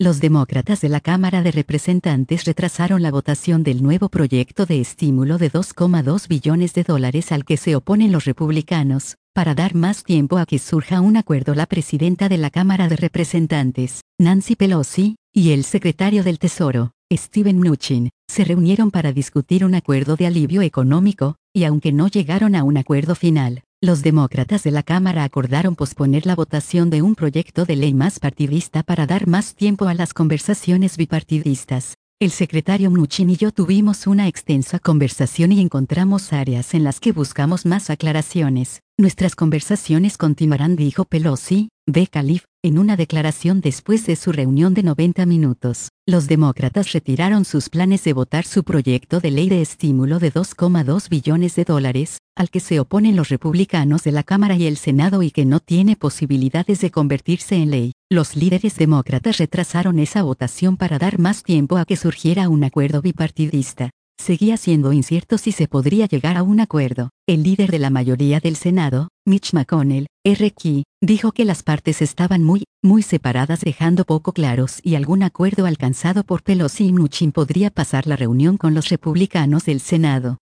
Los demócratas de la Cámara de Representantes retrasaron la votación del nuevo proyecto de estímulo de $2,2 billones al que se oponen los republicanos, para dar más tiempo a que surja un acuerdo. La presidenta de la Cámara de Representantes, Nancy Pelosi, y el secretario del Tesoro, Steven Mnuchin, se reunieron para discutir un acuerdo de alivio económico, y aunque no llegaron a un acuerdo final, los demócratas de la Cámara acordaron posponer la votación de un proyecto de ley más partidista para dar más tiempo a las conversaciones bipartidistas. El secretario Mnuchin y yo tuvimos una extensa conversación y encontramos áreas en las que buscamos más aclaraciones. Nuestras conversaciones continuarán, dijo Pelosi, B. Calif, en una declaración después de su reunión de 90 minutos. Los demócratas retiraron sus planes de votar su proyecto de ley de estímulo de $2,2 billones, al que se oponen los republicanos de la Cámara y el Senado y que no tiene posibilidades de convertirse en ley. Los líderes demócratas retrasaron esa votación para dar más tiempo a que surgiera un acuerdo bipartidista. Seguía siendo incierto si se podría llegar a un acuerdo. El líder de la mayoría del Senado, Mitch McConnell, RQ, dijo que las partes estaban muy separadas, dejando poco claros y algún acuerdo alcanzado por Pelosi y Mnuchin podría pasar la reunión con los republicanos del Senado.